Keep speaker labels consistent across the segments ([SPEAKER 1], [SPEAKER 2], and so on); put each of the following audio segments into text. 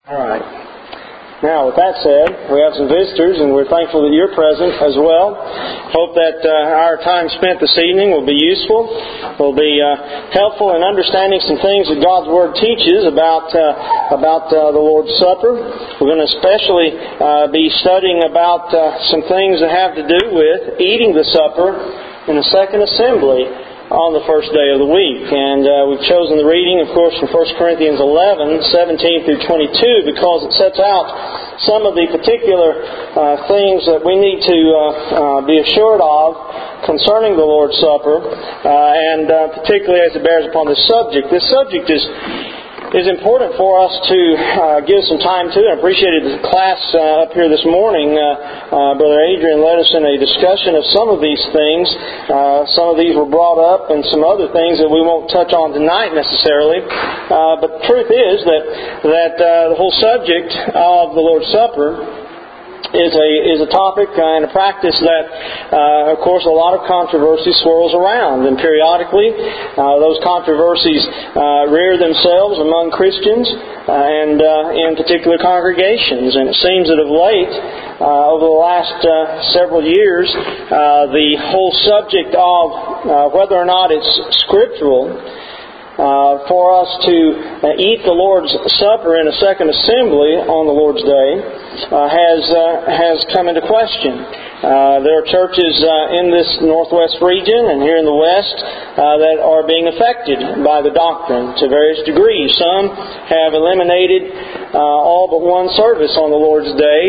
[SPEAKER 1] All right. Now, with that said, we have some visitors, and we're thankful that you're present as well. Hope that our time spent this evening will be useful, will be helpful in understanding some things that God's Word teaches about the Lord's Supper. We're going to especially be studying about some things that have to do with eating the supper in the second assembly on the first day of the week. And we've chosen the reading, of course, from 1 Corinthians 11, 17 through 22, because it sets out some of the particular things that we need to be assured of concerning the Lord's Supper, and particularly as it bears upon this subject. This subject is important for us to give some time to. I appreciated the class up here this morning. Brother Adrian led us in a discussion of some of these things. Some of these were brought up, and some other things that we won't touch on tonight necessarily. But the truth is that the whole subject of the Lord's Supper is a topic and a practice that, of course, a lot of controversy swirls around. And periodically, those controversies rear themselves among Christians and in particular congregations. And it seems that of late, over the last several years, the whole subject of whether or not it's scriptural for us to eat the Lord's Supper in a second assembly on the Lord's Day has come into question. There are churches in this northwest region and here in the west that are being affected by the doctrine to various degrees. Some have eliminated all but one service on the Lord's Day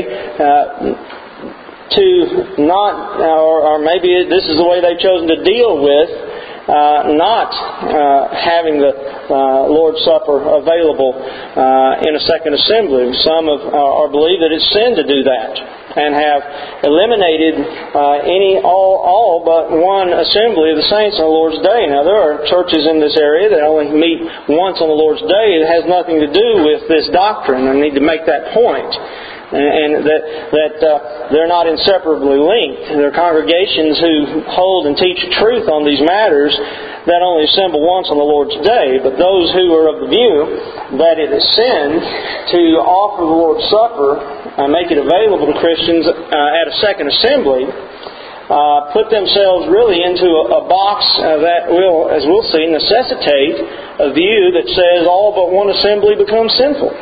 [SPEAKER 1] to not, or maybe this is the way they've chosen to deal with not having the Lord's Supper available in a second assembly. Some believe that it's sin to do that, and have eliminated all but one assembly of the saints on the Lord's Day. Now, there are churches in this area that only meet once on the Lord's Day. It has nothing to do with this doctrine. I need to make that point. And that they're not inseparably linked. There are congregations who hold and teach truth on these matters that only assemble once on the Lord's Day. But those who are of the view that it is sin to offer the Lord's Supper and make it available to Christians at a second assembly put themselves really into a box that will, as we'll see, necessitate a view that says all but one assembly becomes sinful.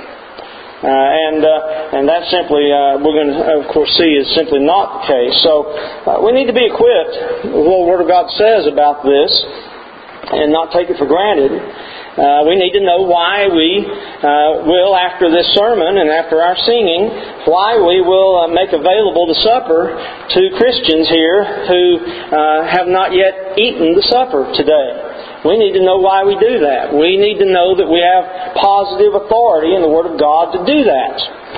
[SPEAKER 1] And that simply, we're going to, of course, see is simply not the case. So we need to be equipped with what the Word of God says about this and not take it for granted. We need to know why we will, after this sermon and after our singing, why we will make available the supper to Christians here who have not yet eaten the supper today. We need to know why we do that. We need to know that we have positive authority in the Word of God to do that.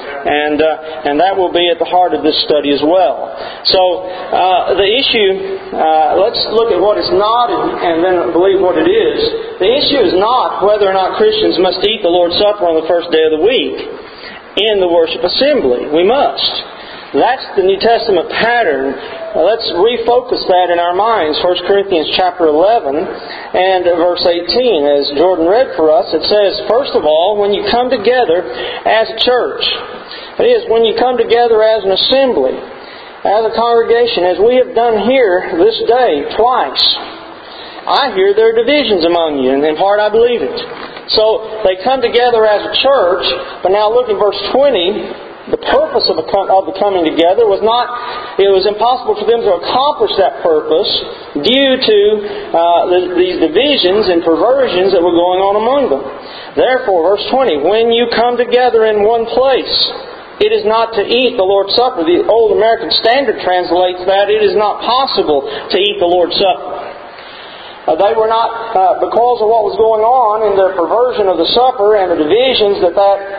[SPEAKER 1] And that will be at the heart of this study as well. So, the issue, let's look at what it's not and then believe what it is. The issue is not whether or not Christians must eat the Lord's Supper on the first day of the week in the worship assembly. We must. That's the New Testament pattern. Let's refocus that in our minds. 1 Corinthians chapter 11 and verse 18. As Jordan read for us, it says, first of all, when you come together as a church, that is, when you come together as an assembly, as a congregation, as we have done here this day twice, I hear there are divisions among you, and in part I believe it. So they come together as a church, but now look in verse 20. The purpose of the coming together was not, it was impossible for them to accomplish that purpose due to these divisions and perversions that were going on among them. Therefore, verse 20, when you come together in one place, it is not to eat the Lord's Supper. The Old American Standard translates that it is not possible to eat the Lord's Supper. They were not, because of what was going on in their perversion of the supper and the divisions that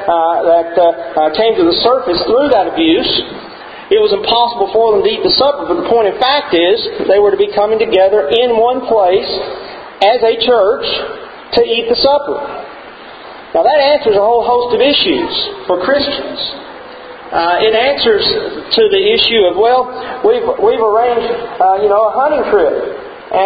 [SPEAKER 1] came to the surface through that abuse, it was impossible for them to eat the supper. But the point in fact is, they were to be coming together in one place as a church to eat the supper. Now that answers a whole host of issues for Christians. It answers to the issue of, well, we've arranged, a hunting trip.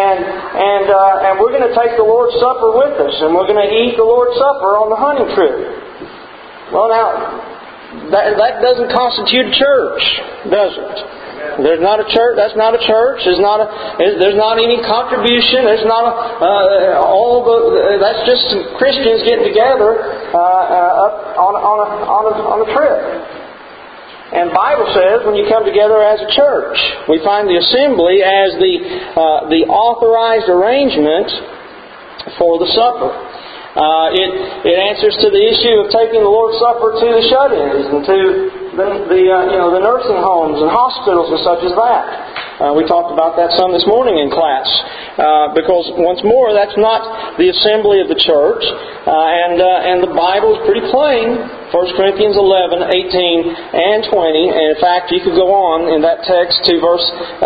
[SPEAKER 1] And we're going to take the Lord's Supper with us, and we're going to eat the Lord's Supper on the hunting trip. Well, now, that doesn't constitute a church, does it? There's not a church. That's not a church. There's not any contribution. There's not that's just some Christians getting together up on a trip. And the Bible says when you come together as a church, we find the assembly as the authorized arrangement for the supper. It answers to the issue of taking the Lord's Supper to the shut-ins and to the nursing homes and hospitals and such as that. We talked about that some this morning in class. Because once more, that's not the assembly of the church. And the Bible is pretty plain. 1 Corinthians 11, 18, and 20. And in fact, you could go on in that text to verse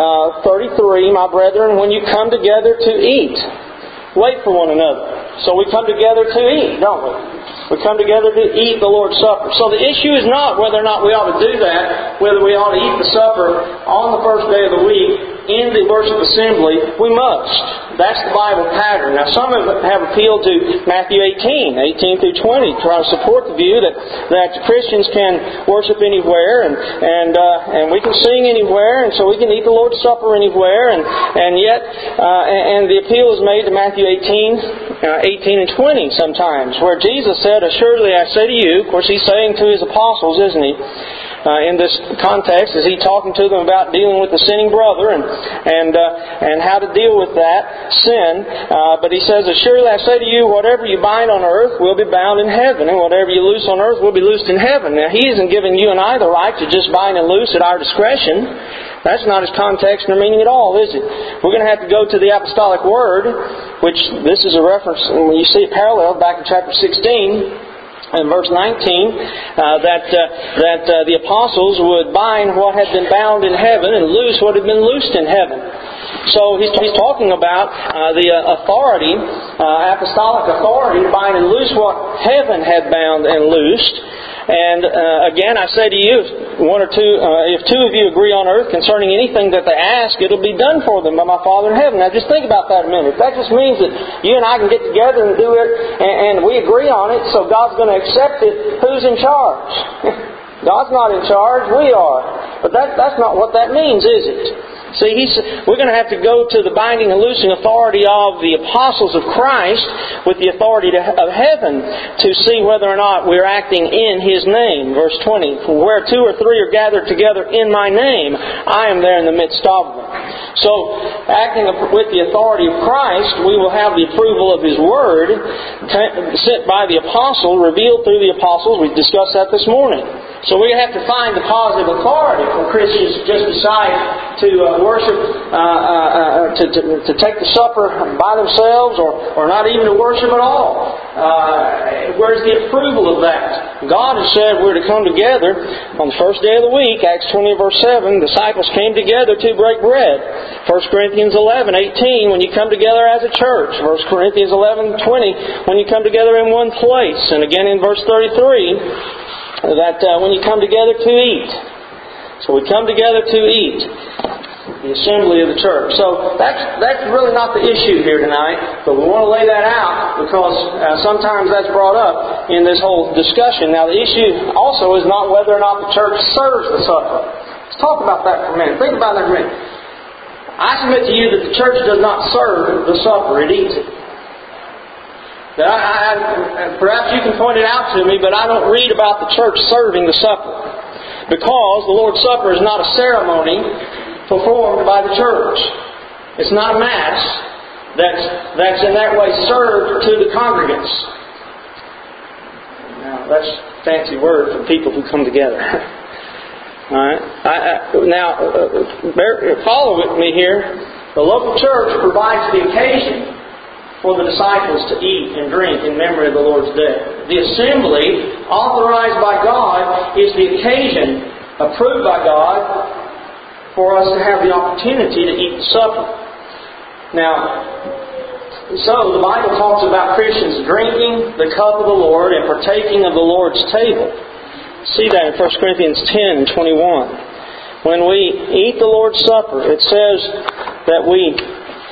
[SPEAKER 1] 33. My brethren, when you come together to eat, wait for one another. So we come together to eat, don't we? We come together to eat the Lord's Supper. So the issue is not whether or not we ought to do that, whether we ought to eat the supper on the first day of the week in the worship assembly. We must. That's the Bible pattern. Now some have appealed to Matthew 18 through 20, trying to support the view that Christians can worship anywhere and we can sing anywhere, and so we can eat the Lord's Supper anywhere, and yet the appeal is made to Matthew 18 and 20 sometimes, where Jesus said, "Assuredly I say to you," of course He's saying to His apostles, isn't He? In this context, is He talking to them about dealing with the sinning brother and how to deal with that sin? But He says, "Assuredly I say to you, whatever you bind on earth will be bound in heaven, and whatever you loose on earth will be loosed in heaven." Now He isn't giving you and I the right to just bind and loose at our discretion. That's not His context nor meaning at all, is it? We're going to have to go to the Apostolic Word, which this is a reference, and when you see a parallel back in chapter 16, in verse 19, that the apostles would bind what had been bound in heaven and loose what had been loosed in heaven. So he's talking about the authority, apostolic authority, to bind and loose what heaven had bound and loosed. And again, I say to you, if two of you agree on earth concerning anything that they ask, it'll be done for them by my Father in heaven. Now just think about that a minute. That just means that you and I can get together and do it, and we agree on it, so God's going to accept it. Who's in charge? God's not in charge, we are. But that's not what that means, is it? See, we're going to have to go to the binding and loosing authority of the apostles of Christ with the authority of heaven to see whether or not we're acting in His name. Verse 20, "For where 2 or 3 are gathered together in my name, I am there in the midst of them." So, acting with the authority of Christ, we will have the approval of His Word sent by the apostle, revealed through the apostles. We discussed that this morning. So we have to find the positive authority for Christians to just decide to worship, to take the supper by themselves, or not even to worship at all. Where's the approval of that? God has said we're to come together on the first day of the week. Acts 20 verse 7, the disciples came together to break bread. 1 Corinthians 11, 18, when you come together as a church. 1 Corinthians 11, 20, when you come together in one place. And again in verse 33, that when you come together to eat. So we come together to eat. The assembly of the church. So that's really not the issue here tonight, but we want to lay that out because sometimes that's brought up in this whole discussion. Now the issue also is not whether or not the church serves the supper. Let's talk about that for a minute. Think about that for a minute. I submit to you that the church does not serve the supper, it eats it. Perhaps you can point it out to me, but I don't read about the church serving the supper. Because the Lord's Supper is not a ceremony performed by the church. It's not a Mass that's in that way served to the congregants. Now, that's a fancy word for people who come together. Alright? Now, follow with me here. The local church provides the occasion for the disciples to eat and drink in memory of the Lord's death. The assembly, authorized by God, is the occasion approved by God for us to have the opportunity to eat the supper. Now, so the Bible talks about Christians drinking the cup of the Lord and partaking of the Lord's table. See that in 1 Corinthians 10 and 21. When we eat the Lord's Supper, it says that we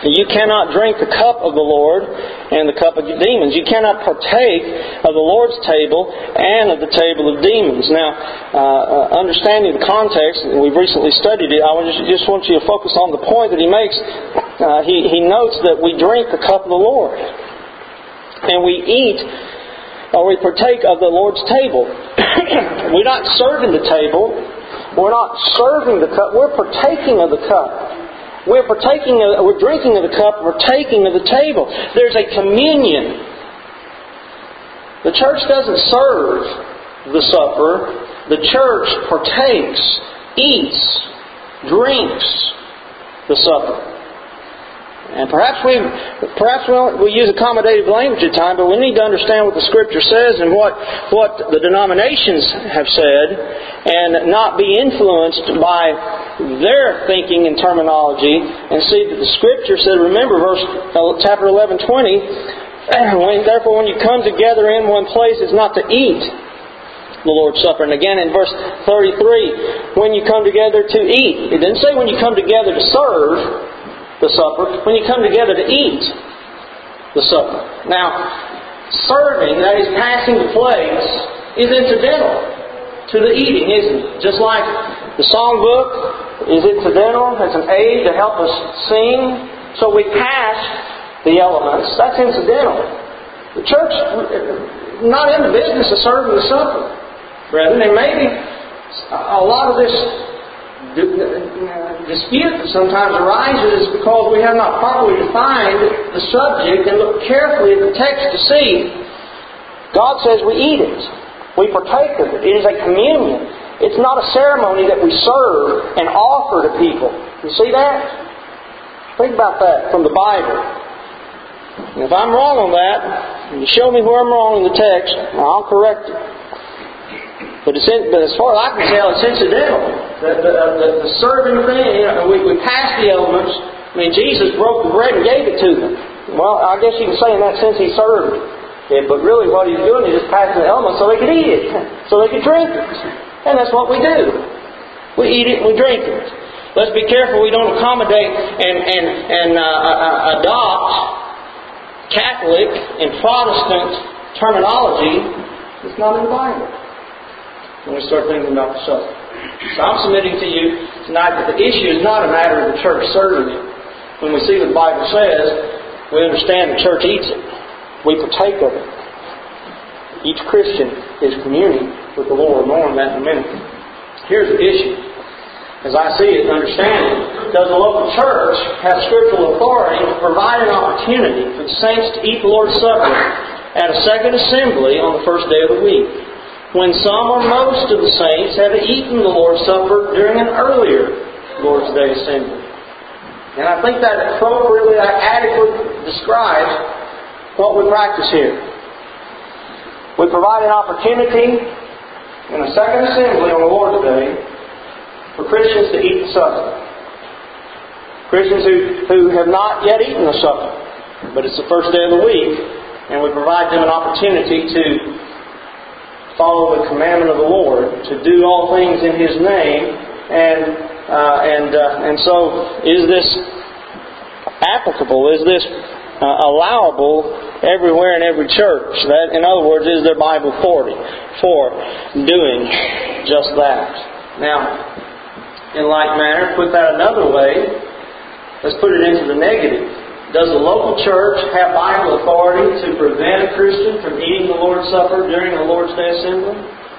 [SPEAKER 1] You cannot drink the cup of the Lord and the cup of the demons. You cannot partake of the Lord's table and of the table of demons. Now, understanding the context, and we've recently studied it, I just want you to focus on the point that he makes. He notes that we drink the cup of the Lord. And we eat, or we partake of the Lord's table. We're not serving the table. We're not serving the cup. We're partaking of the cup. We're drinking of the cup, we're taking of the table. There's a communion. The church doesn't serve the supper. The church partakes, eats, drinks the supper. And perhaps we use accommodative language at times, but we need to understand what the Scripture says and what the denominations have said, and not be influenced by their thinking and terminology, and see that the Scripture said, remember chapter 11:20, therefore when you come together in one place, it's not to eat the Lord's Supper. And again in verse 33, when you come together to eat. It didn't say when you come together to serve the supper, when you come together to eat the supper. Now, serving, that is passing the plates, is incidental to the eating, isn't it? Just like the songbook is incidental, as an aid to help us sing. So we pass the elements. That's incidental. The church not in the business of serving the supper. Brethren, and maybe a lot of this dispute that sometimes arises because we have not properly defined the subject and looked carefully at the text to see. God says we eat it. We partake of it. It is a communion. It's not a ceremony that we serve and offer to people. You see that? Think about that from the Bible. And if I'm wrong on that, you show me where I'm wrong in the text, I'll correct it. But as far as I can tell, it's incidental. The serving thing, we pass the elements. I mean, Jesus broke the bread and gave it to them. Well, I guess you can say in that sense He served it. Yeah, but really what He's doing is just passing the elements so they could eat it. So they could drink it. And that's what we do. We eat it and we drink it. Let's be careful we don't accommodate and adopt Catholic and Protestant terminology that's not in the Bible when we start thinking about the supper. So I'm submitting to you tonight that the issue is not a matter of the church serving it. When we see what the Bible says, we understand the church eats it. We partake of it. Each Christian is communing with the Lord. More on that in a minute. Here's the issue. As I see it and understand it, does the local church have scriptural authority to provide an opportunity for the saints to eat the Lord's Supper at a second assembly on the first day of the week, when some or most of the saints have eaten the Lord's Supper during an earlier Lord's Day assembly? And I think that appropriately, adequately describes what we practice here. We provide an opportunity in a second assembly on the Lord's Day for Christians to eat the supper. Christians who have not yet eaten the supper, but it's the first day of the week, and we provide them an opportunity to follow the commandment of the Lord, to do all things in His name, and so is this applicable? Is this allowable everywhere in every church? That, in other words, is there Bible authority for doing just that? Now, in like manner, put that another way, let's put it into the negative. Does the local church have Bible authority to prevent a Christian from eating the Lord's Supper during the Lord's Day assembly?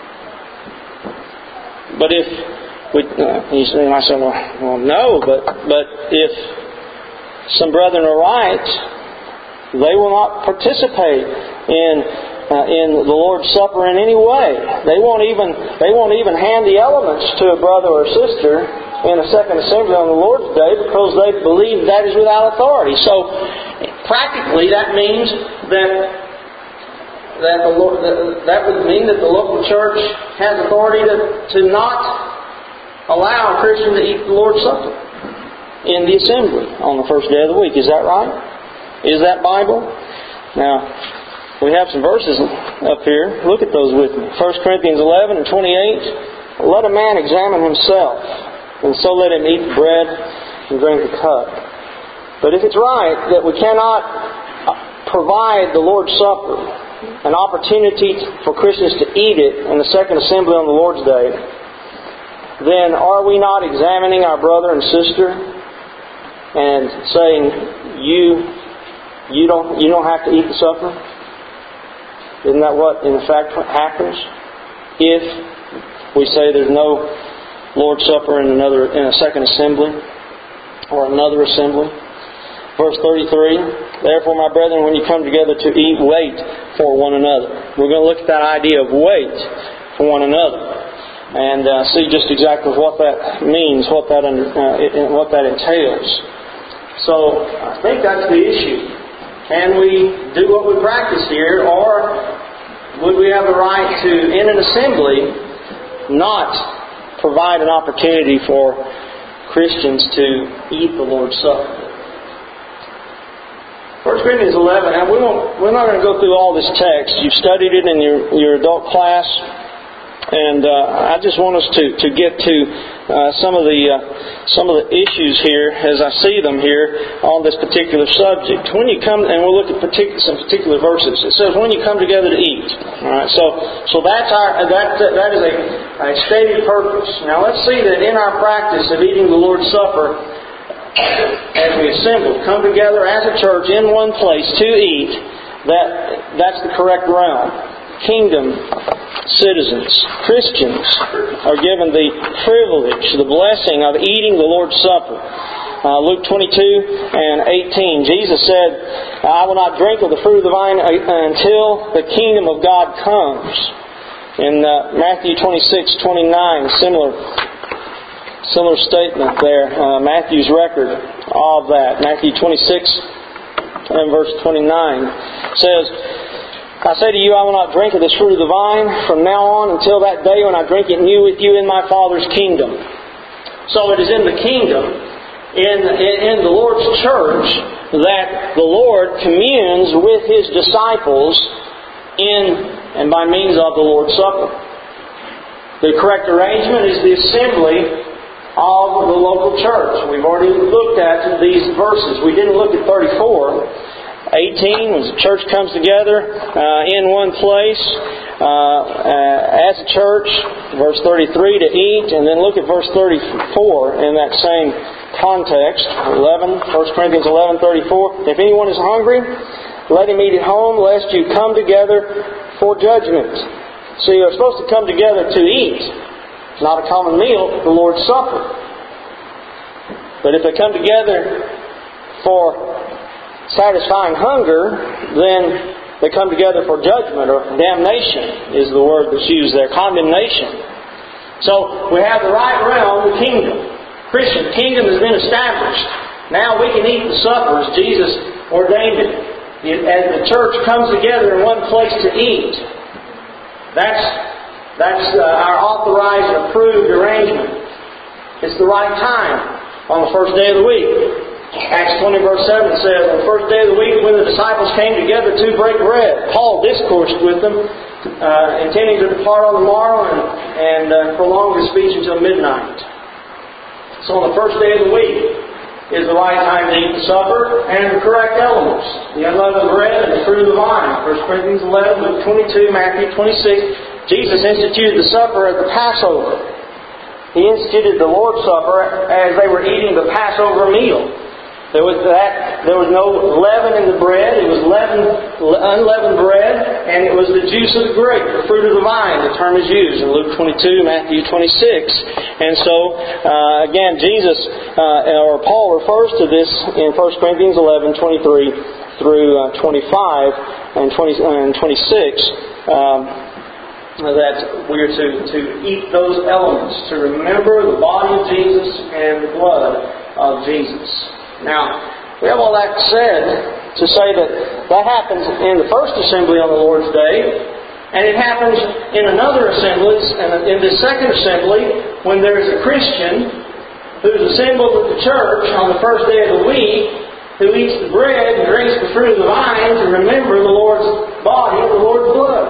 [SPEAKER 1] But if you might say, well, no. But if some brethren are right, they will not participate in the Lord's Supper in any way. They won't even hand the elements to a brother or sister in a second assembly on the Lord's Day because they believe that is without authority. So, practically, that means that would mean that the local church has authority to not allow a Christian to eat the Lord's Supper in the assembly on the first day of the week. Is that right? Is that Bible? Now, we have some verses up here. Look at those with me. 1 Corinthians 11 and 28. Let a man examine himself, and so let him eat the bread and drink the cup. But if it's right that we cannot provide the Lord's Supper, an opportunity for Christians to eat it in the second assembly on the Lord's Day, then are we not examining our brother and sister and saying, you don't have to eat the supper? Isn't that what in fact happens if we say there's no Lord's Supper in a second assembly or another assembly? Verse 33, therefore, my brethren, when you come together to eat, wait for one another. We're going to look at that idea of wait for one another and see just exactly what that means, what that entails. So, I think that's the issue. Can we do what we practice here, or would we have the right to, in an assembly, not provide an opportunity for Christians to eat the Lord's Supper? 1 Corinthians 11, and we're not going to go through all this text. You've studied it in your adult class, and I just want us to get to some of the issues here as I see them here on this particular subject. When you come, and we'll look at some particular verses. It says, "When you come together to eat." All right, so that is a stated purpose. Now let's see that in our practice of eating the Lord's Supper, as we assemble, come together as a church in one place to eat, that's the correct realm. Kingdom citizens, Christians, are given the privilege, the blessing of eating the Lord's Supper. Luke 22 and 18, Jesus said, "I will not drink of the fruit of the vine until the kingdom of God comes." In Matthew 26:29, similar statement there. Matthew's record of that. Matthew 26 and verse 29 says, "I say to you, I will not drink of this fruit of the vine from now on until that day when I drink it new with you in my Father's kingdom." So it is in the kingdom, in the Lord's church, that the Lord communes with His disciples in and by means of the Lord's Supper. The correct arrangement is the assembly of the local church. We've already looked at these verses. We didn't look at 34. 18, when the church comes together in one place as a church. Verse 33, to eat. And then look at verse 34 in that same context. 1 Corinthians 11:34. "If anyone is hungry, let him eat at home, lest you come together for judgment." So you're supposed to come together to eat. Not a common meal, the Lord's Supper. But if they come together for satisfying hunger, then they come together for judgment, or damnation is the word that's used there, condemnation. So we have the right realm, the kingdom. Christian kingdom has been established. Now we can eat the supper as Jesus ordained it. As the church comes together in one place to eat, that's our authorized, approved arrangement. It's the right time on the first day of the week. Acts 20 verse 7 says, "On the first day of the week when the disciples came together to break bread, Paul discoursed with them, intending to depart on the morrow and prolong his speech until midnight." So on the first day of the week is the right time to eat the supper and the correct elements. The unleavened bread and the fruit of the vine. 1 Corinthians 11, Luke 22, Matthew 26. Jesus instituted the supper at the Passover. He instituted the Lord's Supper as they were eating the Passover meal. There was no leaven in the bread. It was unleavened bread, and it was the juice of the grape, the fruit of the vine. The term is used in Luke 22, Matthew 26. And so, again, Jesus or Paul refers to this in 1 Corinthians 11, 23 through 25 and 26. That we are to eat those elements, to remember the body of Jesus and the blood of Jesus. Now, we have all that said to say that happens in the first assembly on the Lord's Day, and it happens in another assembly, in the second assembly, when there is a Christian who's assembled with the church on the first day of the week, who eats the bread and drinks the fruit of the vine to remember the Lord's body and the Lord's blood.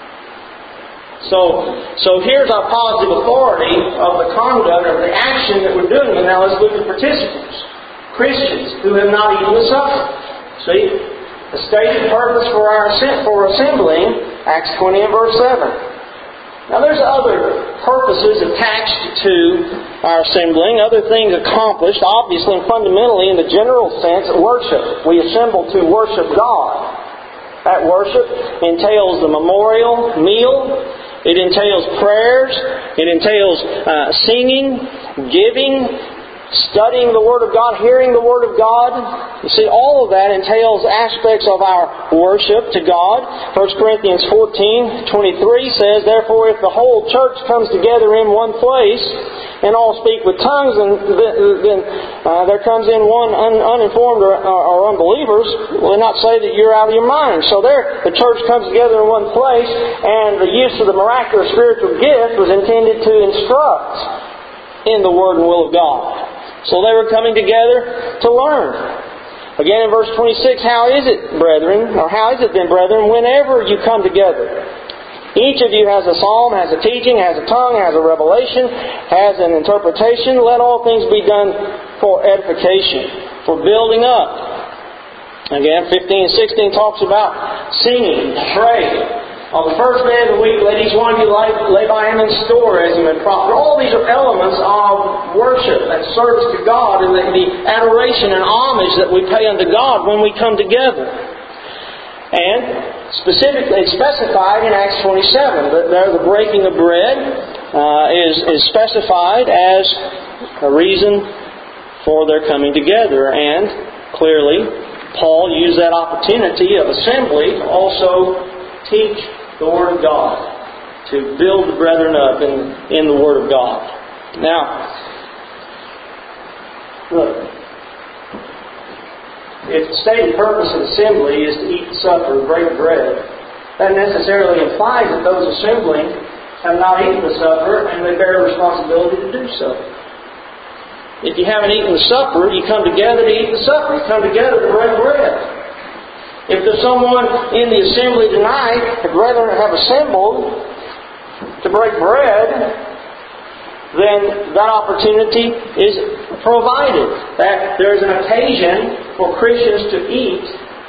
[SPEAKER 1] So here's our positive authority of the conduct, of the action that we're doing. And now let's look at participants. Christians who have not eaten the supper. See? The stated purpose for assembling, Acts 20 and verse 7. Now there's other purposes attached to our assembling, other things accomplished, obviously and fundamentally in the general sense, worship. We assemble to worship God. That worship entails the memorial meal. It entails prayers. It entails singing, giving, studying the Word of God, hearing the Word of God. You see, all of that entails aspects of our worship to God. 1 Corinthians 14:23 says, "Therefore, if the whole church comes together in one place, and all speak with tongues, then there comes in one uninformed or unbelievers, will not say that you're out of your mind." So there, the church comes together in one place, and the use of the miraculous spiritual gift was intended to instruct in the Word and will of God. So they were coming together to learn. Again in verse 26, how is it, brethren, or how is it then, brethren, whenever you come together? Each of you has a psalm, has a teaching, has a tongue, has a revelation, has an interpretation. Let all things be done for edification, for building up. Again, 15 and 16 talks about singing, praying. On the first day of the week, let each one of you lay by him in store as he may profit. All these are elements of worship and service to God and the adoration and homage that we pay unto God when we come together. And specifically, it's specified in Acts 27 that there the breaking of bread is specified as a reason for their coming together. And clearly, Paul used that opportunity of assembly to also teach the Word of God, to build the brethren up in the Word of God. Now, look, if the stated purpose of assembly is to eat the supper, break bread, that necessarily implies that those assembling have not eaten the supper and they bear the responsibility to do so. If you haven't eaten the supper, you come together to eat the supper. You come together to break bread. If there's someone in the assembly tonight, the brethren have assembled to break bread, then that opportunity is provided. That there's an occasion for Christians to eat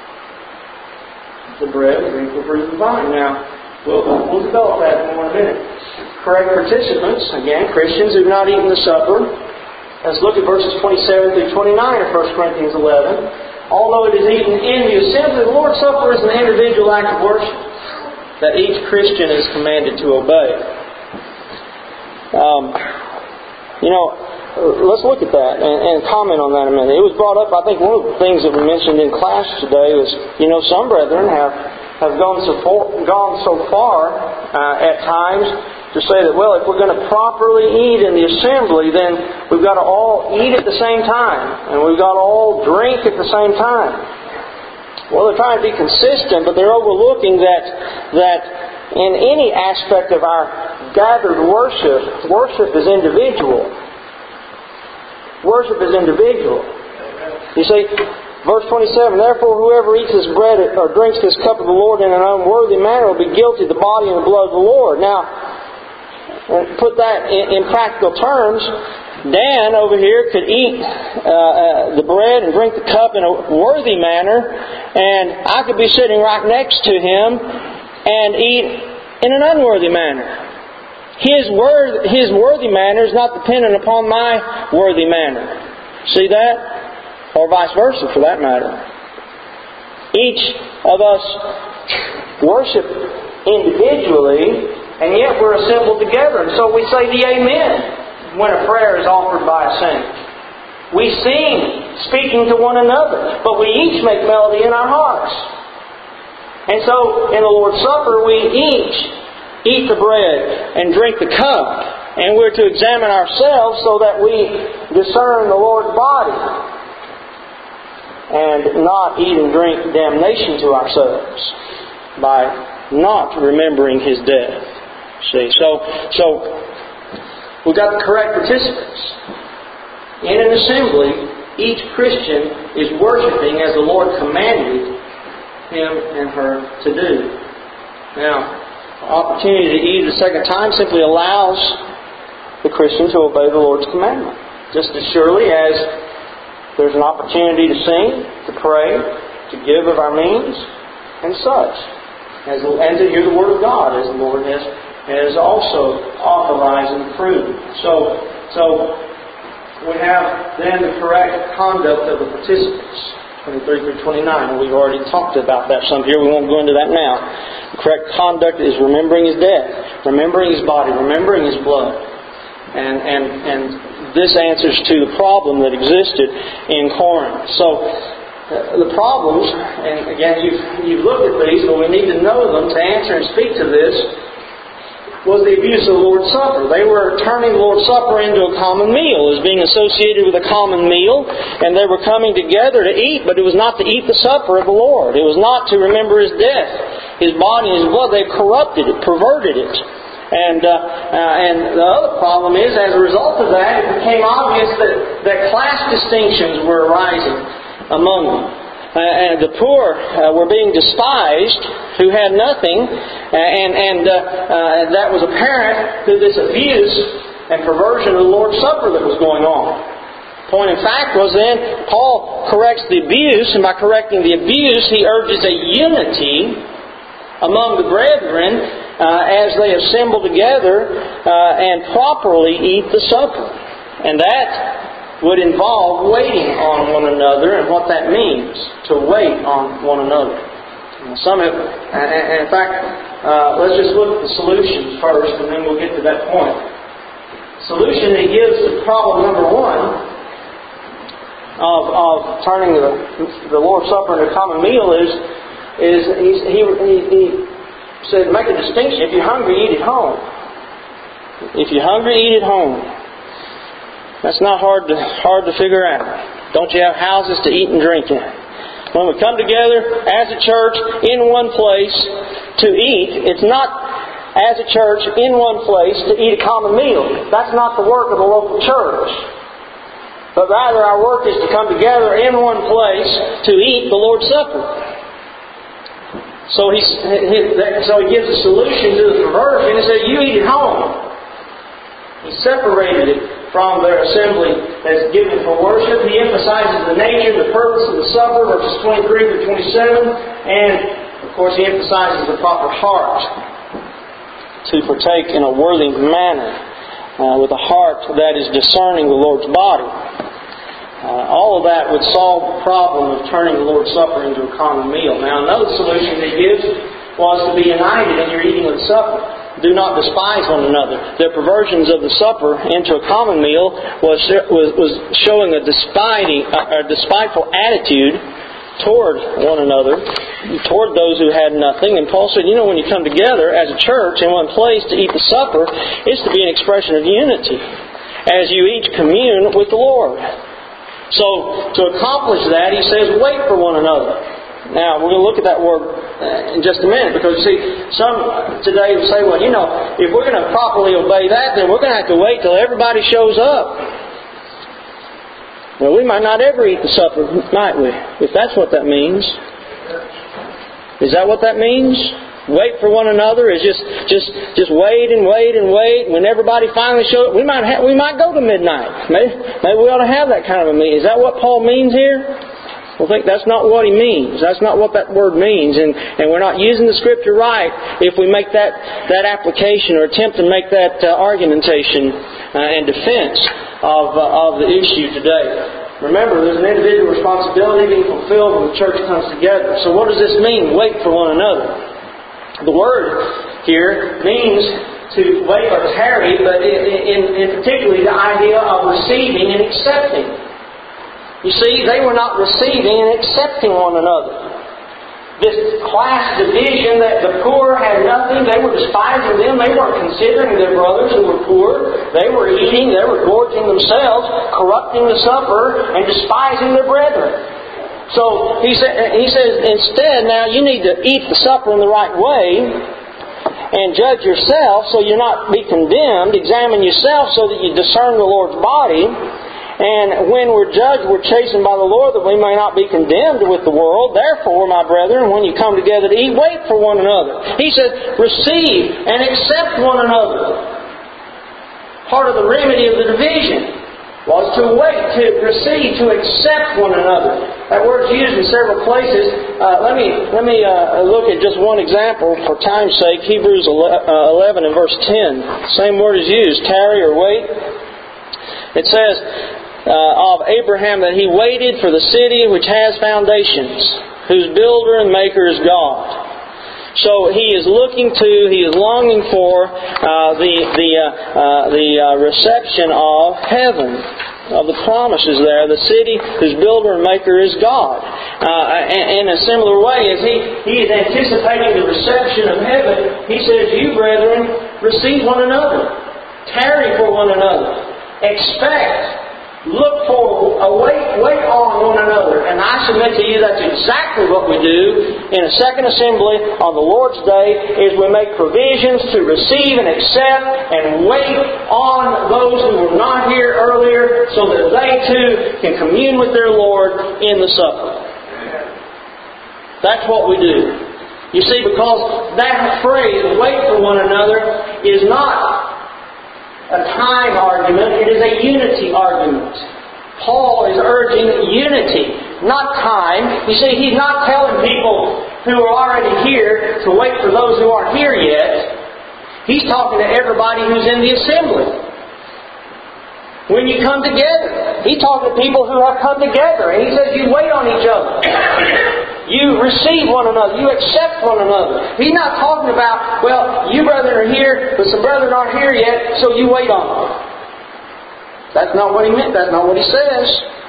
[SPEAKER 1] the bread, drink the fruit of the vine. Now, we'll develop that in one minute. Correct participants, again, Christians who have not eaten the supper. Let's look at verses 27 through 29 of 1 Corinthians 11. Although it is eaten in the assembly, the Lord's Supper is an individual act of worship that each Christian is commanded to obey. Let's look at that and comment on that a minute. It was brought up, I think one of the things that we mentioned in class today was, some brethren have gone so far at times to say that, well, if we're going to properly eat in the assembly, then we've got to all eat at the same time, and we've got to all drink at the same time. Well, they're trying to be consistent, but they're overlooking that in any aspect of our gathered worship is individual. Worship is individual. You see, verse 27, therefore whoever eats this bread or drinks this cup of the Lord in an unworthy manner will be guilty of the body and the blood of the Lord. Now, put that in practical terms, Dan over here could eat the bread and drink the cup in a worthy manner, and I could be sitting right next to him and eat in an unworthy manner. His worthy manner is not dependent upon my worthy manner. See that? Or vice versa, for that matter. Each of us worship individually, and yet we're assembled together. And so we say the Amen when a prayer is offered by a saint. We sing, speaking to one another, but we each make melody in our hearts. And so in the Lord's Supper, we each eat the bread and drink the cup. And we're to examine ourselves so that we discern the Lord's body and not eat and drink damnation to ourselves by not remembering His death. See, so we've got the correct participants. In an assembly, each Christian is worshiping as the Lord commanded him and her to do. Now, the opportunity to eat the second time simply allows the Christian to obey the Lord's commandment. Just as surely as There's an opportunity to sing, to pray, to give of our means, and such. And to hear the Word of God, as the Lord has also authorized and approved. So we have then the correct conduct of the participants, 23 through 29, and we've already talked about that some here. We won't go into that now. The correct conduct is remembering His death, remembering His body, remembering His blood. And this answers to the problem that existed in Corinth. So the problems, and again you've looked at these, but we need to know them to answer and speak to this, was the abuse of the Lord's Supper. They were turning the Lord's Supper into a common meal, as being associated with a common meal, and they were coming together to eat, but it was not to eat the supper of the Lord. It was not to remember His death, His body, and His blood. They corrupted it, perverted it. And the other problem is, as a result of that, it became obvious that class distinctions were arising among them. And the poor were being despised, who had nothing, and that was apparent through this abuse and perversion of the Lord's Supper that was going on. Point in fact was then, Paul corrects the abuse, and by correcting the abuse, he urges a unity among the brethren as they assemble together and properly eat the supper. And that would involve waiting on one another, and what that means, to wait on one another. And in fact, let's just look at the solutions first, and then we'll get to that point. Solution he gives to problem number one of turning the Lord's Supper into a common meal is he said, make a distinction. If you're hungry, eat at home. If you're hungry, eat at home. That's not hard to figure out. Don't you have houses to eat and drink in? When we come together as a church in one place to eat, it's not as a church in one place to eat a common meal. That's not the work of the local church. But rather our work is to come together in one place to eat the Lord's Supper. So he gives a solution to the perversion. He said, you eat at home. He separated it from their assembly as given for worship. He emphasizes the nature, the purpose of the supper, verses 23 through 27. And, of course, he emphasizes the proper heart to partake in a worthy manner with a heart that is discerning the Lord's body. All of that would solve the problem of turning the Lord's Supper into a common meal. Now, another solution he gives was to be united in your eating of the supper. Do not despise one another. Their perversions of the supper into a common meal was showing a despiteful attitude toward one another, toward those who had nothing. And Paul said, when you come together as a church in one place to eat the supper, it's to be an expression of unity as you each commune with the Lord. So, to accomplish that, he says, wait for one another. Now, we're going to look at that word in just a minute, because you see, some today will say, well, if we're going to properly obey that, then we're going to have to wait till everybody shows up. Well, we might not ever eat the supper, might we? If that's what that means. Is that what that means? Wait for one another is just wait and wait and wait. When everybody finally shows up, we might go to midnight. Maybe we ought to have that kind of a meeting. Is that what Paul means here? Well, I think that's not what he means. That's not what that word means. And we're not using the Scripture right if we make that application or attempt to make that argumentation and defense of the issue today. Remember, there's an individual responsibility being fulfilled when the church comes together. So what does this mean, wait for one another? The word here means to wait or tarry, but in particularly the idea of receiving and accepting. You see, they were not receiving and accepting one another. This class division that the poor had nothing, they were despising them. They weren't considering their brothers who were poor. They were eating, they were gorging themselves, corrupting the supper, and despising their brethren. So he says, instead, now you need to eat the supper in the right way and judge yourself so you'll not be condemned. Examine yourself so that you discern the Lord's body. And when we're judged, we're chastened by the Lord that we may not be condemned with the world. Therefore, my brethren, when you come together to eat, wait for one another. He says, receive and accept one another. Part of the remedy of the division. was to wait, to receive, to accept one another. That word's used in several places. Let me look at just one example for time's sake. Hebrews 11 and verse 10. Same word is used, tarry or wait. It says of Abraham that he waited for the city which has foundations, whose builder and maker is God. So he is longing for the reception of heaven, of the promises there, the city whose builder and maker is God. In a similar way, as he is anticipating the reception of heaven, he says, "You, brethren, receive one another, tarry for one another, expect, look for, wait on one another." And I submit to you that's exactly what we do in a second assembly on the Lord's Day, is we make provisions to receive and accept and wait on those who were not here earlier so that they too can commune with their Lord in the supper. That's what we do. You see, because that phrase, wait for one another, is not a time argument, it is a unity argument. Paul is urging unity, not time. You see, he's not telling people who are already here to wait for those who aren't here yet. He's talking to everybody who's in the assembly. When you come together, he's talking to people who have come together, and he says you wait on each other. You receive one another. You accept one another. He's not talking about, well, you brethren are here, but some brethren aren't here yet, so you wait on them. That's not what he meant. That's not what he says.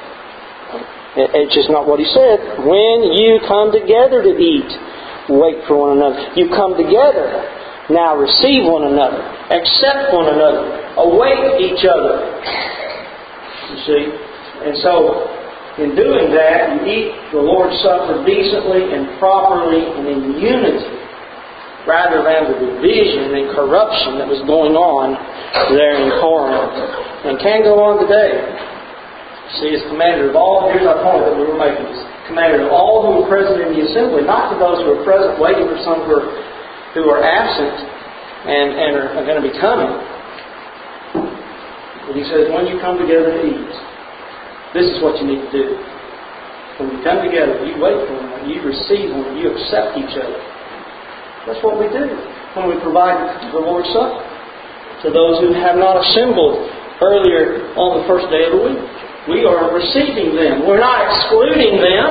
[SPEAKER 1] It's just not what he said. When you come together to eat, wait for one another. You come together. Now receive one another. Accept one another. Await each other. You see? And so, in doing that, you eat the Lord's Supper decently and properly and in unity, rather than the division and corruption that was going on there in Corinth, and can go on today. See, it's commanded of all, here's our point that we were making, it's commanded of all who are present in the assembly, not to those who are present waiting for some who are absent and are going to be coming. But he says, when you come together to eat, this is what you need to do. When you come together, you wait for one another, you receive one, you accept each other. That's what we do when we provide the Lord's Supper to those who have not assembled earlier on the first day of the week. We are receiving them. We're not excluding them,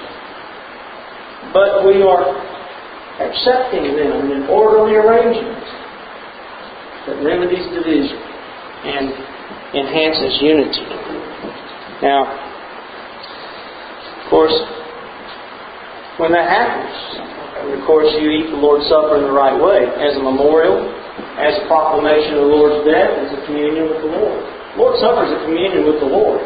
[SPEAKER 1] but we are accepting them in an orderly arrangement that remedies division and enhances unity. Now, of course, when that happens, of course, you eat the Lord's Supper in the right way, as a memorial, as a proclamation of the Lord's death, as a communion with the Lord. The Lord's Supper is a communion with the Lord.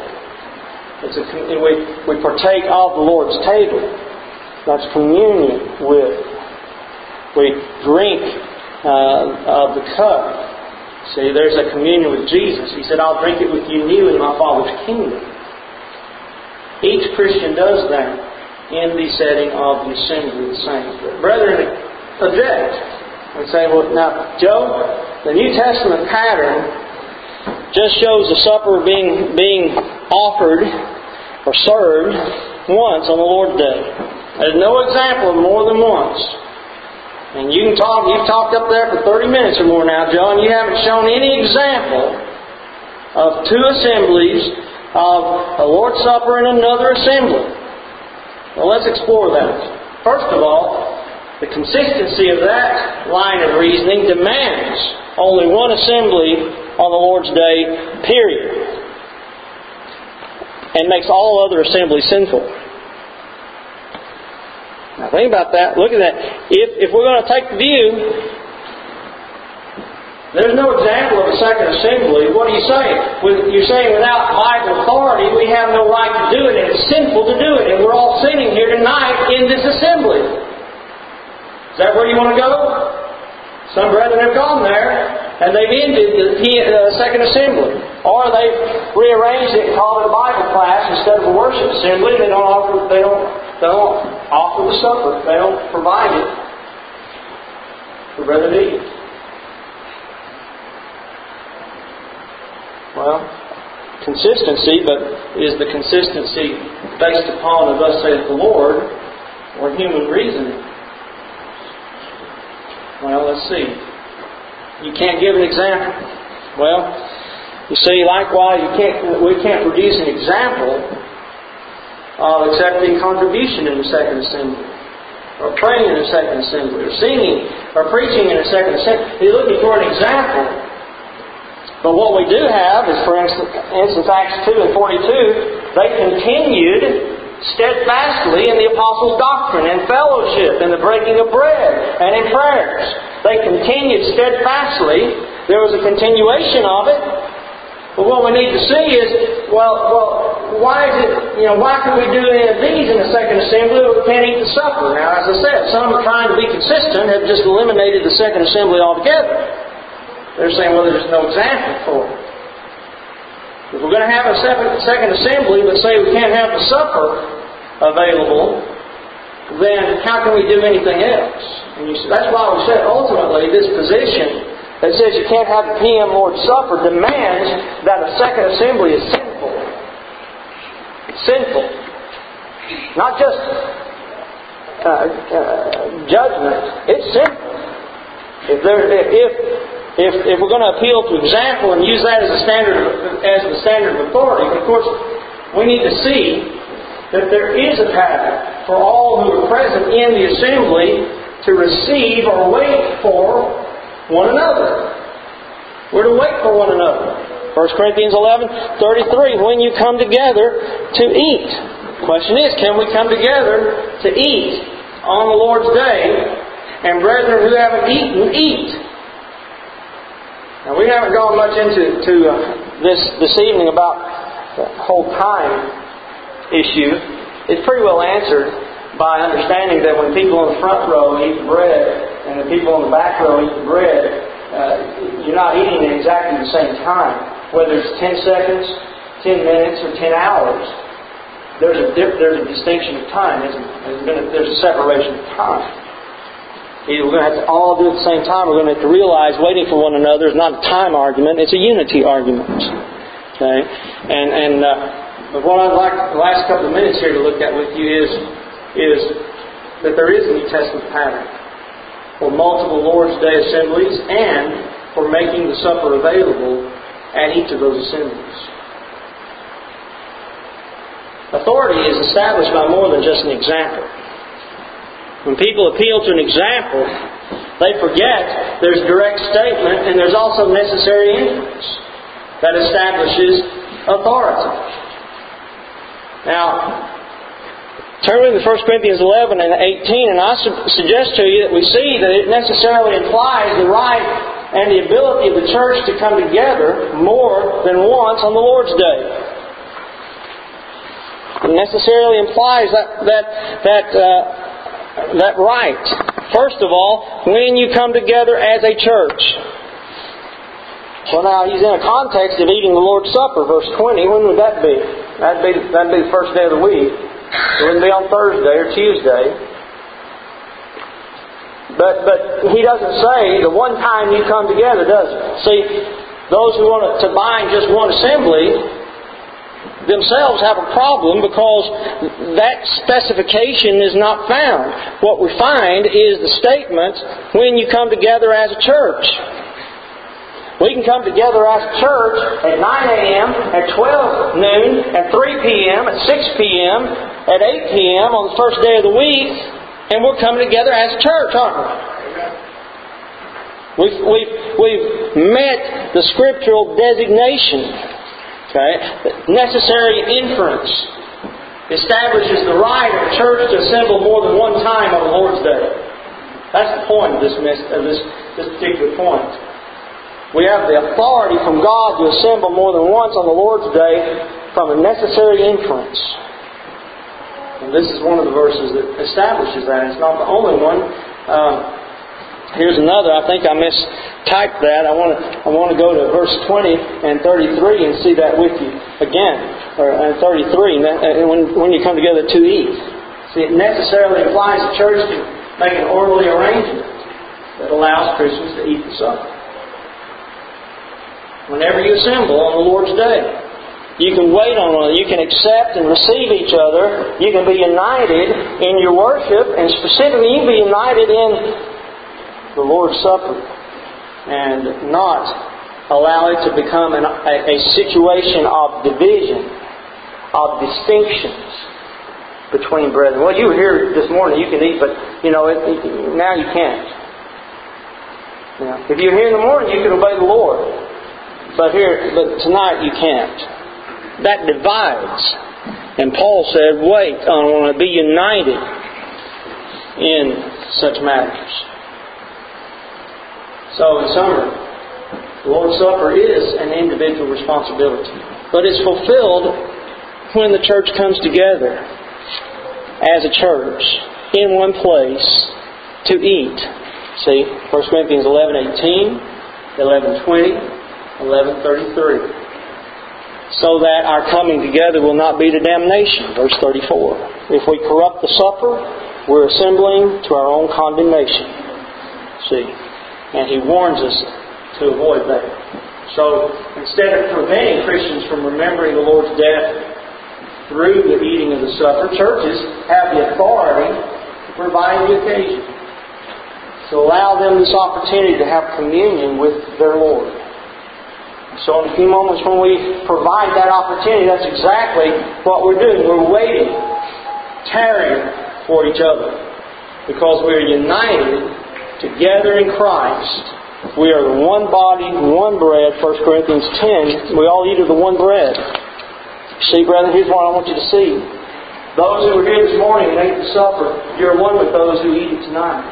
[SPEAKER 1] We partake of the Lord's table. That's communion with. We drink of the cup. See, there's a communion with Jesus. He said, I'll drink it with you new in my Father's kingdom. Each Christian does that in the setting of the assembly of the saints. But brethren object and say, well, now, Joe, the New Testament pattern just shows the supper being offered or served once on the Lord's Day. There's no example of more than once. And you've talked up there for 30 minutes or more now, Joe, and you haven't shown any example of two assemblies of a Lord's Supper and another assembly. Well, let's explore that. First of all, the consistency of that line of reasoning demands only one assembly on the Lord's Day, period. And makes all other assemblies sinful. Now think about that. Look at that. If we're going to take the view, there's no example of a second assembly. What are you saying? You're saying without Bible authority, we have no right to do it, and it's sinful to do it, and we're all sitting here tonight in this assembly. Is that where you want to go? Some brethren have gone there, and they've ended the second assembly. Or they've rearranged it and called it a Bible class instead of a worship assembly. They don't offer the supper. They don't provide it for brethren to eat. Well, consistency, but is the consistency based upon a thus saith the Lord or human reasoning? Well, let's see. You can't give an example. Well, you see, likewise, we can't produce an example of accepting contribution in the Second Assembly, or praying in the Second Assembly, or singing, or preaching in the Second Assembly. You're looking for an example. But what we do have is, for instance, Acts 2 and 42, they continued steadfastly in the apostles' doctrine and fellowship, in the breaking of bread, and in prayers. They continued steadfastly. There was a continuation of it. But what we need to see is, why can we do any of these in the Second Assembly but we can't eat the supper? Now, as I said, some trying to be consistent have just eliminated the Second Assembly altogether. They're saying, well, there's no example for it. If we're going to have a Second Assembly but say we can't have the supper available, then how can we do anything else? And that's why we said, ultimately, this position that says you can't have the PM Lord's Supper demands that a Second Assembly is sinful. Sinful. Not just judgment. It's sinful. If we're going to appeal to example and use that as the standard of authority, of course, we need to see that there is a pattern for all who are present in the assembly to receive or wait for one another. We're to wait for one another. 1 Corinthians 11:33, when you come together to eat. The question is, can we come together to eat on the Lord's day, and brethren who haven't eaten, eat? Now, we haven't gone much into this evening about the whole time issue. It's pretty well answered by understanding that when people in the front row eat the bread and the people in the back row eat the bread, you're not eating at exactly the same time. Whether it's 10 seconds, 10 minutes, or 10 hours, there's a distinction of time, isn't there? There's a separation of time. Either we're going to have to all do it at the same time, we're going to have to realize waiting for one another is not a time argument, it's a unity argument. Okay? But what I'd like the last couple of minutes here to look at with you is that there is a New Testament pattern for multiple Lord's Day assemblies and for making the supper available at each of those assemblies. Authority is established by more than just an example. When people appeal to an example, they forget there's direct statement and there's also necessary inference that establishes authority. Now, turn with me to 1 Corinthians 11 and 18, and I suggest to you that we see that it necessarily implies the right and the ability of the church to come together more than once on the Lord's Day. It necessarily implies that right. First of all, when you come together as a church. Well, now, he's in a context of eating the Lord's Supper, verse 20. When would that be? That'd be the first day of the week. It wouldn't be on Thursday or Tuesday. But he doesn't say the one time you come together, does he? See, those who want to bind just one assembly themselves have a problem because that specification is not found. What we find is the statement, when you come together as a church. We can come together as a church at 9 a.m., at 12 noon, at 3 p.m., at 6 p.m., at 8 p.m. on the first day of the week, and we're coming together as a church, aren't we? We've met the scriptural designation. Okay? Necessary inference establishes the right of the church to assemble more than one time on the Lord's Day. That's the point of this particular point. We have the authority from God to assemble more than once on the Lord's Day from a necessary inference. And this is one of the verses that establishes that. It's not the only one. Here's another. I think I mistyped that. I want to go to verse 20 and 33 and see that with you again. And 33, when you come together to eat. See, it necessarily implies the church to make an orderly arrangement that allows Christians to eat the supper whenever you assemble on the Lord's Day. You can wait on one another. You can accept and receive each other. You can be united in your worship, and specifically you can be united in the Lord's Supper and not allow it to become a situation of division, of distinctions between brethren. Well, you were here this morning, you can eat, but now you can't. If you're here in the morning, you can obey the Lord, but tonight you can't. That divides. And Paul said, wait, I want to be united in such matters. So, in summary, the Lord's Supper is an individual responsibility. But it's fulfilled when the church comes together as a church in one place to eat. See, 1 Corinthians 11:18, 11:20, 11:33. So that our coming together will not be to damnation. Verse 34. If we corrupt the supper, we're assembling to our own condemnation. See? And he warns us to avoid that. So, instead of preventing Christians from remembering the Lord's death through the eating of the supper, churches have the authority to provide the occasion. So allow them this opportunity to have communion with their Lord. So in a few moments when we provide that opportunity, that's exactly what we're doing. We're waiting, tarrying for each other. Because we're united together in Christ. We are the one body, one bread. 1 Corinthians 10, we all eat of the one bread. See, brethren, here's what I want you to see. Those who were here this morning and ate the supper, you're one with those who eat it tonight.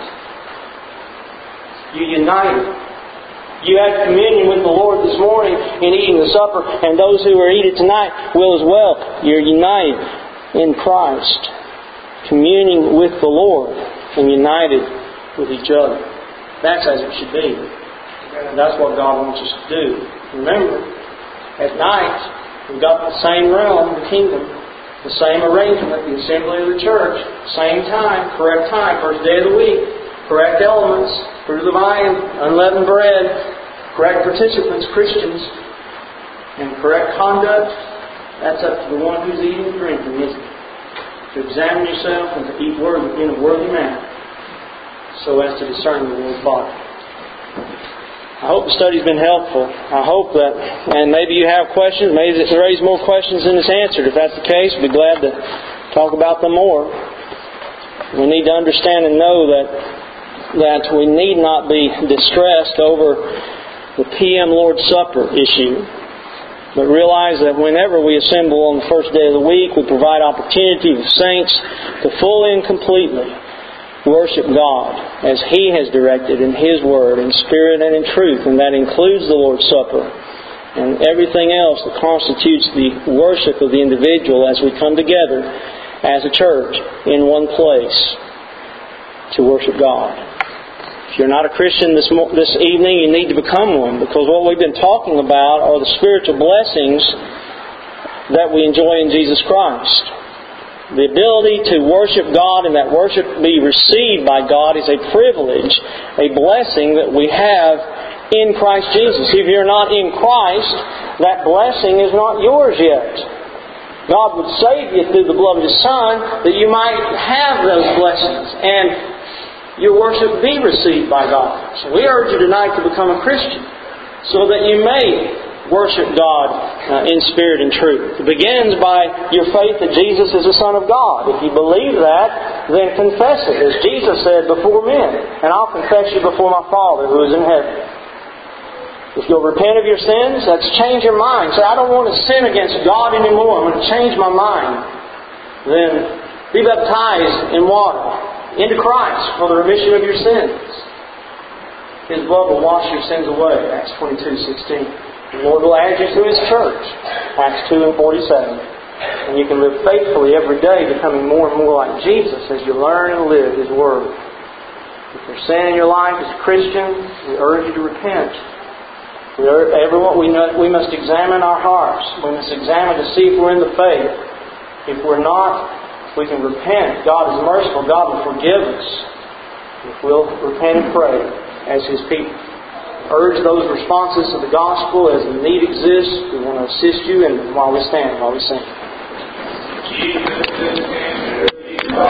[SPEAKER 1] You're united. You had communion with the Lord this morning in eating the supper, and those who will eat it tonight will as well. You're united in Christ, communing with the Lord, and united with each other. That's as it should be. And that's what God wants us to do. Remember, at night, we've got the same realm, the kingdom, the same arrangement, the assembly of the church, same time, correct time, first day of the week, correct elements, fruit of the vine, unleavened bread, correct participants, Christians, and correct conduct. That's up to the one who's eating and drinking, isn't it? To examine yourself and to eat in a worthy manner, so as to discern the Lord's body. I hope the study's been helpful. I hope that, and maybe you have questions, maybe it's raised more questions than it's answered. If that's the case, we'd be glad to talk about them more. We need to understand and know that we need not be distressed over the PM Lord's Supper issue, but realize that whenever we assemble on the first day of the week, we provide opportunity for saints to fully and completely worship God as He has directed in His Word, in spirit and in truth, and that includes the Lord's Supper and everything else that constitutes the worship of the individual as we come together as a church in one place to worship God. If you're not a Christian this evening, you need to become one, because what we've been talking about are the spiritual blessings that we enjoy in Jesus Christ. The ability to worship God and that worship be received by God is a privilege, a blessing that we have in Christ Jesus. If you're not in Christ, that blessing is not yours yet. God would save you through the blood of His Son that you might have those blessings and your worship be received by God. So we urge you tonight to become a Christian so that you may worship God in spirit and truth. It begins by your faith that Jesus is the Son of God. If you believe that, then confess it, as Jesus said, before men. And I'll confess you before my Father who is in heaven. If you'll repent of your sins, that's change your mind. Say, I don't want to sin against God anymore. I'm going to change my mind. Then be baptized in water into Christ for the remission of your sins. His blood will wash your sins away. Acts 22:16. The Lord will add you to His church. Acts 2:47. And you can live faithfully every day, becoming more and more like Jesus as you learn and live His Word. If there's sin in your life as a Christian, we urge you to repent. We must examine our hearts. We must examine to see if we're in the faith. If we're not, we can repent. God is merciful. God will forgive us if we'll repent and pray as His people. urge those responses to the gospel as the need exists. We want to assist you, and while we stand, while we sing.